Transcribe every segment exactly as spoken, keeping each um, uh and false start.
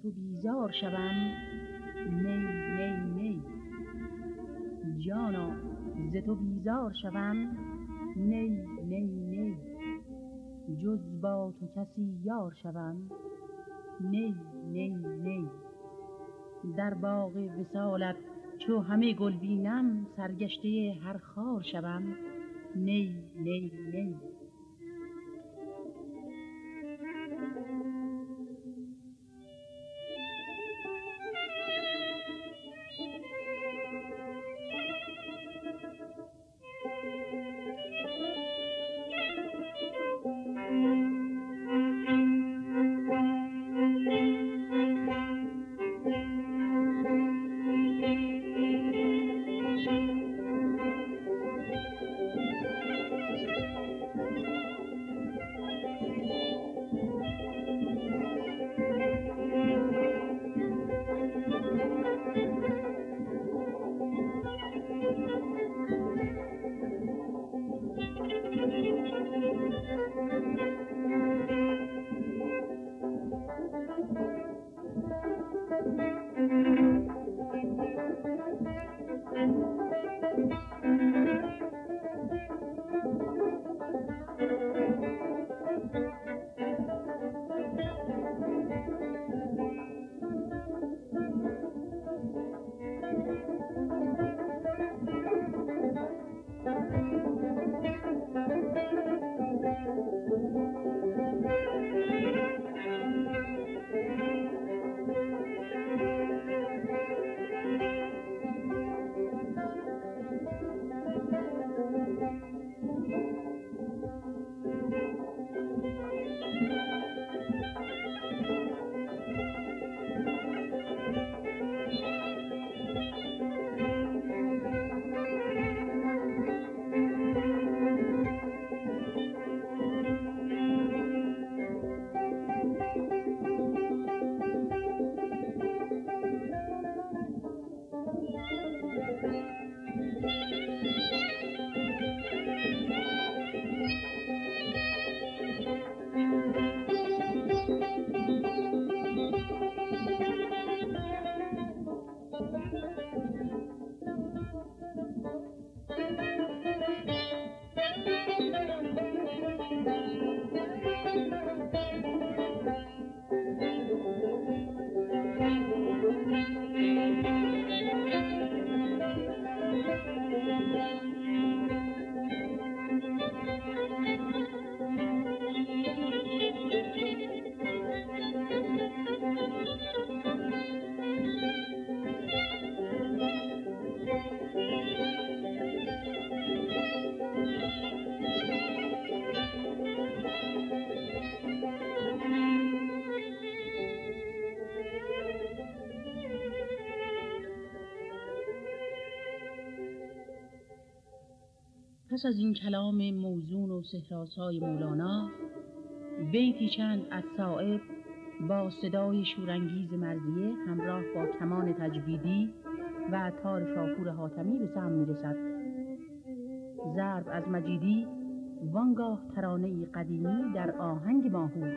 تو بیزار شوم، نی نی نی. جانا ز تو بیزار شوم، نی نی نی. جز با تو کسی یار شوم، نی نی نی. در باغ وصالت چو همه گل بینم، سرگشته هر خار شوم، نی نی نی. پس از این کلام موزون و سحرآسای مولانا، بیتی چند از صایب با صدای شورانگیز مرضیه همراه با کمان تجویدی و تار شاپور حاتمی به سماع می‌رسد. ضرب از مجیدی، وانگاه ترانه‌ای قدیمی در آهنگ ماهور.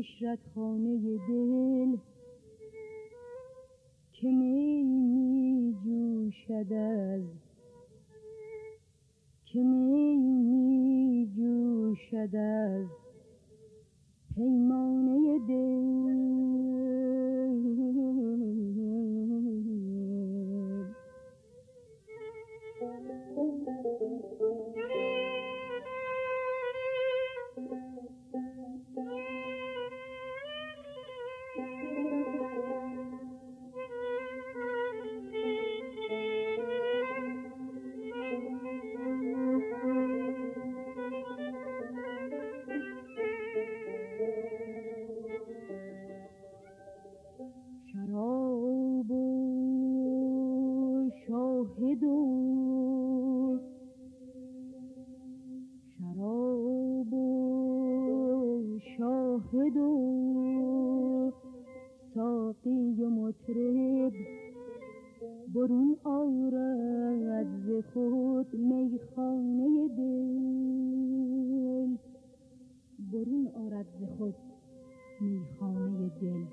عشرت خانه دل که می می جوشد از که می می جوشد از پیمانه دل. شراب و شاهد و شراب و شاهد و ساقی و مطرب برون آرد ز خود میخانه دل، برون آرد ز خود میخانه دل.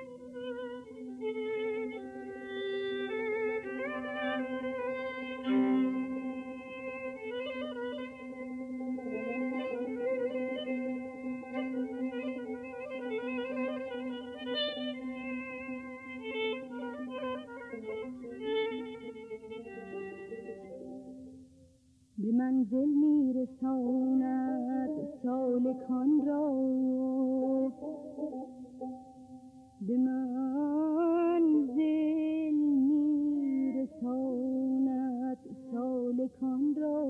به منزل میرساند سالکان را، به منزل میرساند سالکان را،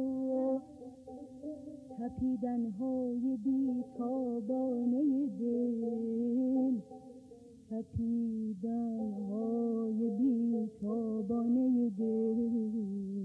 تپیدن‌های بیتابانه دل، تپیدن‌های بیتابانه دل.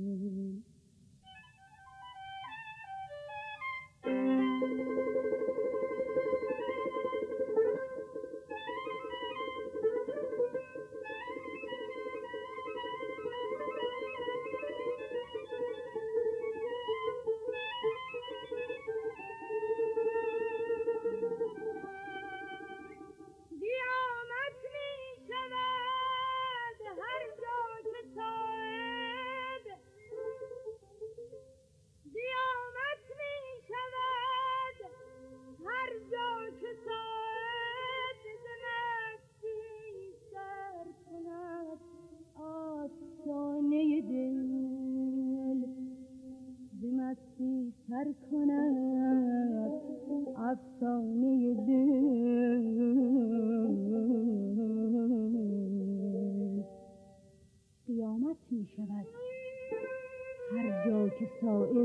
سر کند افسانه دل، قیامت می شود هر جا که صایب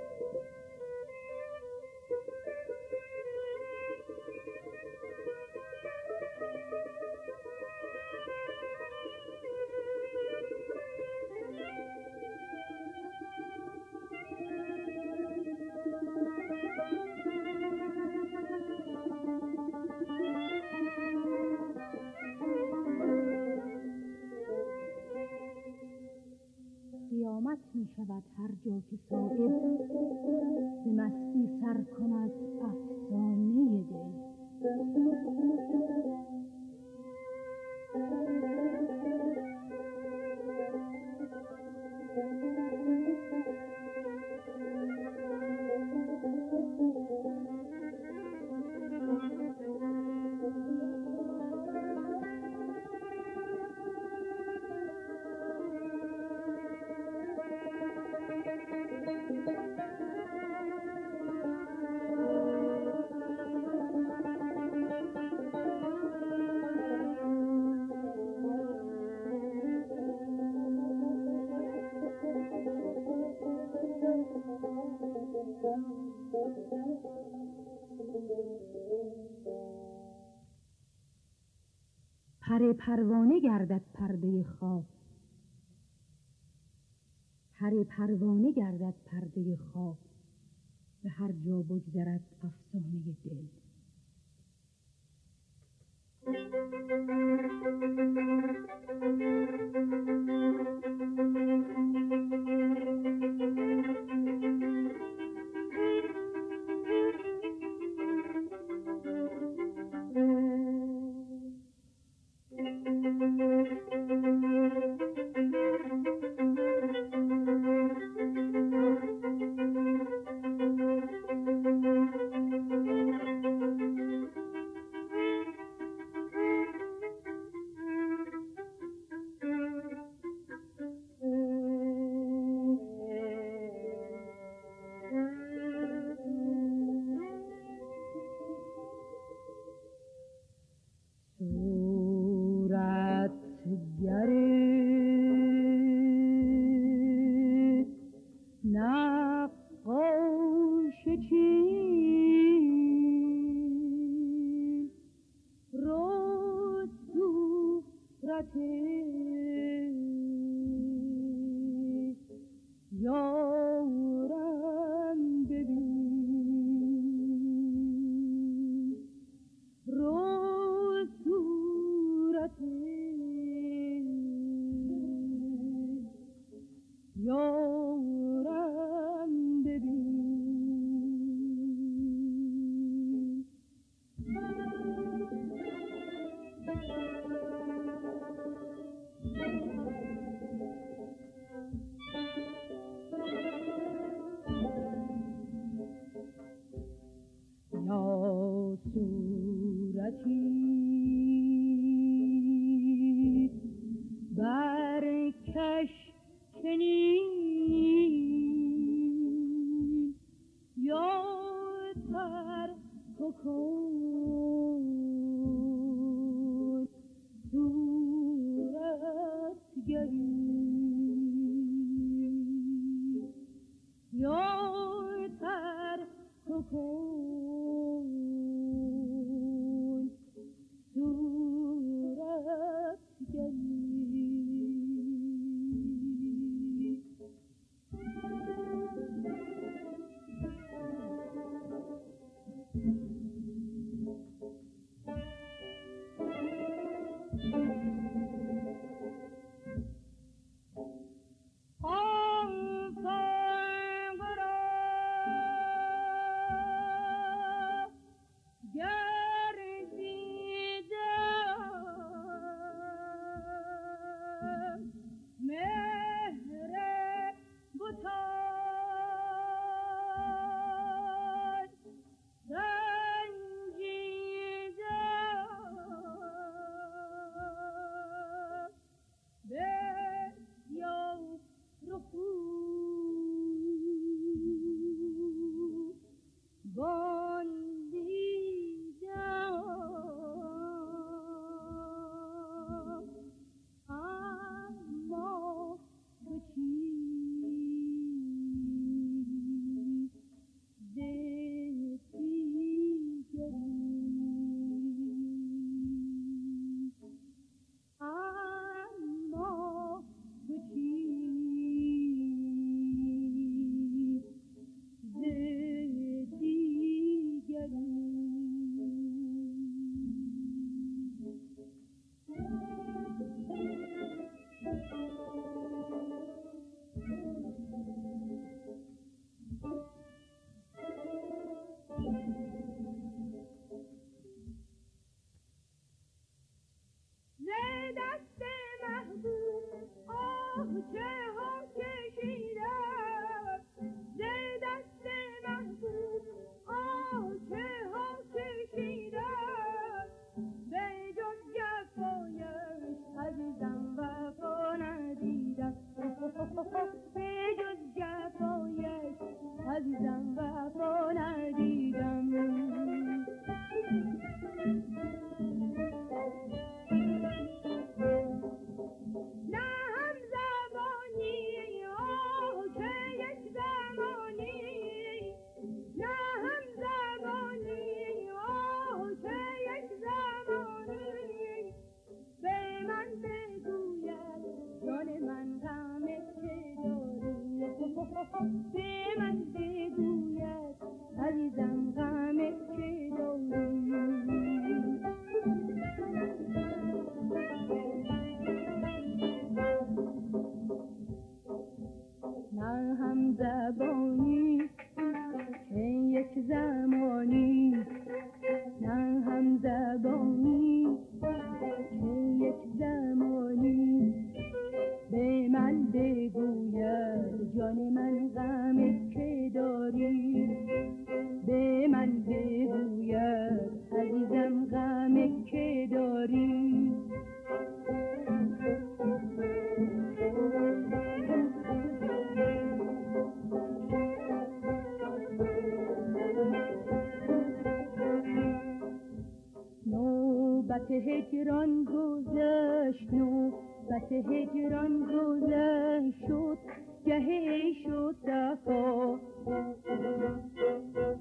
قیامت می شود هر جا که صایب به مستی سر کند افسانه دل. پر پروانه گردد پرده خواب، پر پروانه گردد پرده خواب، به هر جا بگذرد افسانه دل. چین رو صورت یارم ببین، رو صورت یارم ببین. یا صورتی برکش چنین، یا تر کن صورتگری، یا تر کن صورتگری. عزیزم وفا ندیدم. نه هم زبانی آه که یک زمانی، نه هم زبانی آه که یک زمانی به من بگوید جان من غم چه داری، به من بگوید عزیزم غم چه داری. نه هم زبانی که یک زمانی، نه هم زبانی که یک زمانی به من بگوید جان من غم که داری، به من بگوید عزیزم غم که داری. نوبت هجران گذشت، نوبت هجران گذشت، شد گه شد صفا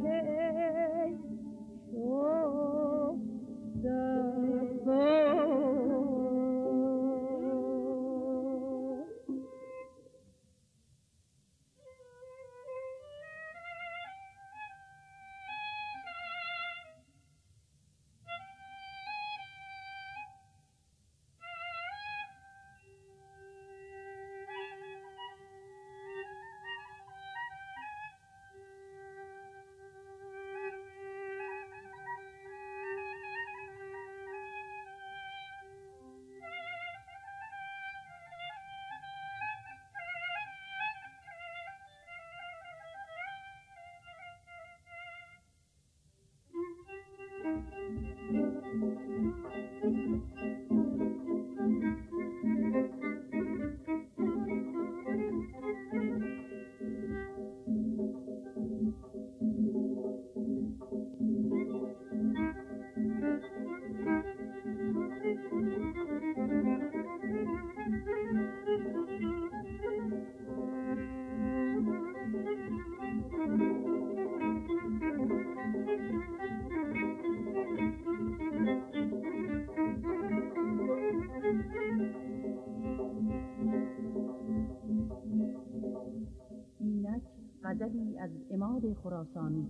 غزلی از عماد خراسانی.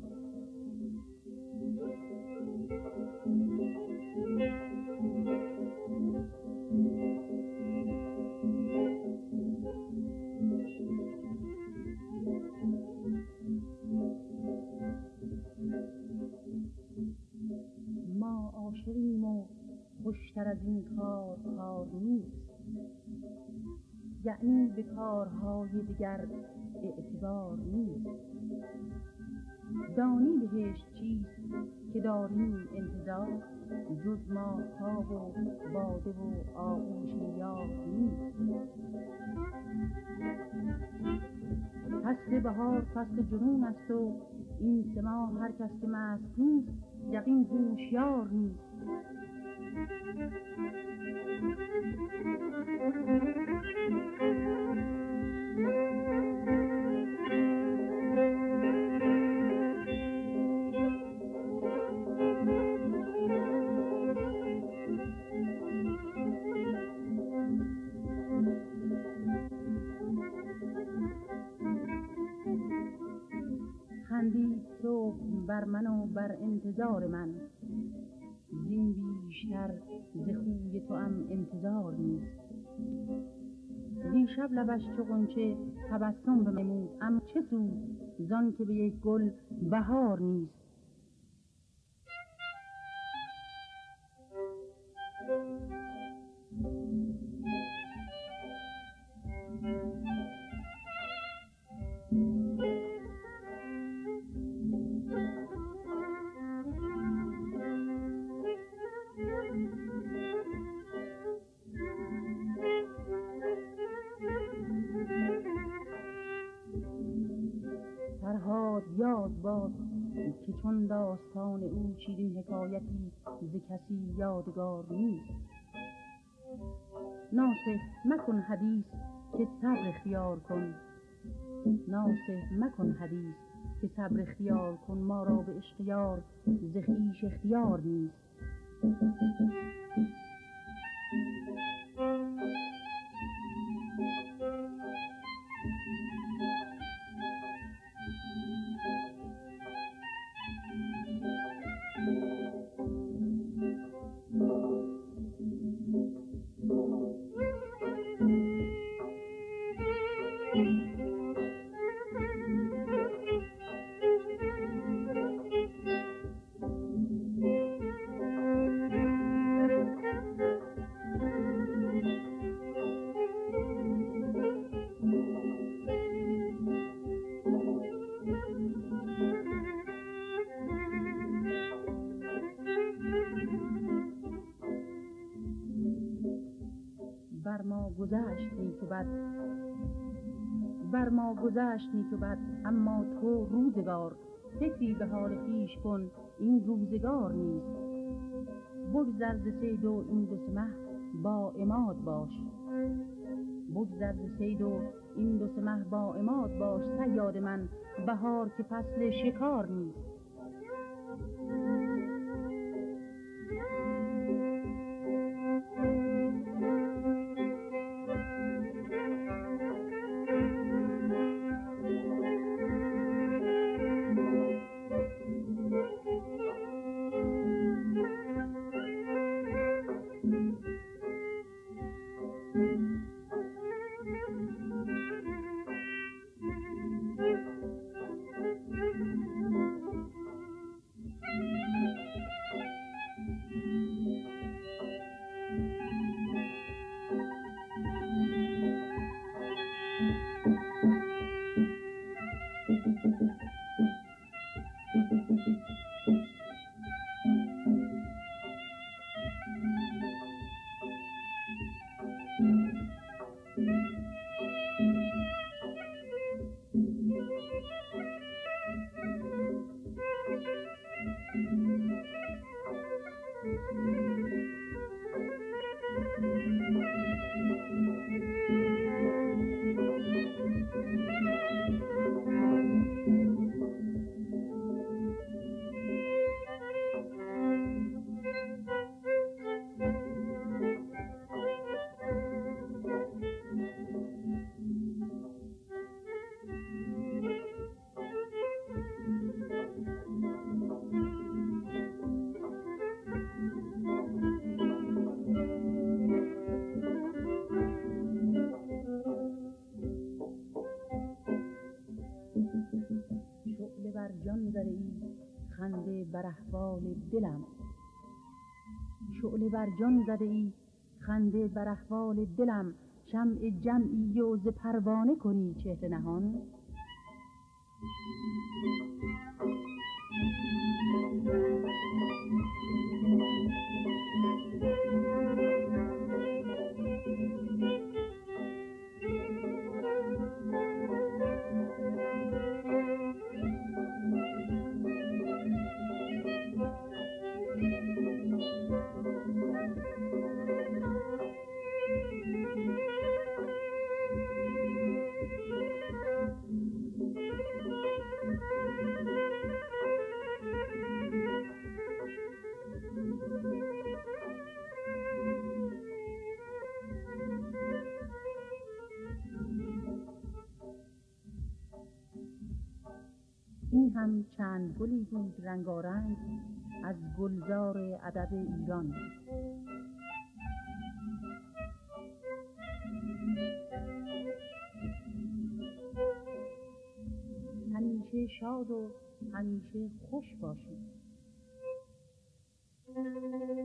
ما عاشقیم و خوشتر از این کار کار نیست، یعنی به کارهای دیگر اعتبار نیست. دانی بهشت چیست که داریم انتظار، جز ماه‌ها و باده و آغوش یار نیست. فصل بهار فصل جنون است و این سه ماه هر کس که مست نیست یقین هوشیار نیست. خندید صبح بر من و بر انتظار من، زین بیشتر ز خوی تو هم انتظار نیست. دیشب لبش چو غنچه تبسم بنمود، اما چه سود زان که به یک گل بهار نیست. فرهاد یاد باد که چون داستان او شیرین حکایتی ز کسی یادگار نیست. ناصح مکن حدیث که صبر اختیار کن، ناصح مکن حدیث که صبر اختیار کن، ما را به عشق یار ز خویش اختیار نیست. بر ما گذشت نیک و بد، بر ما گذشت نیک و بد، اما تو روزگار فکری به حال خویش کن، این روزگار نیست. بگذر ز صید و این دو سه مه با عماد باش، بگذر ز صید و این دو سه مه با عماد باش. صیاد من بهار که فصل شکار نیست. شعله بر جان زده ای خنده بر احوال دلم، شعله بر جان زده ای خنده بر احوال دلم، شمع جمعی و ز پروانه کنی چهره نهان. این هم چند گلی بود رنگارنگ از گلزار ادب ایران. همیشه شاد و همیشه خوش باشید.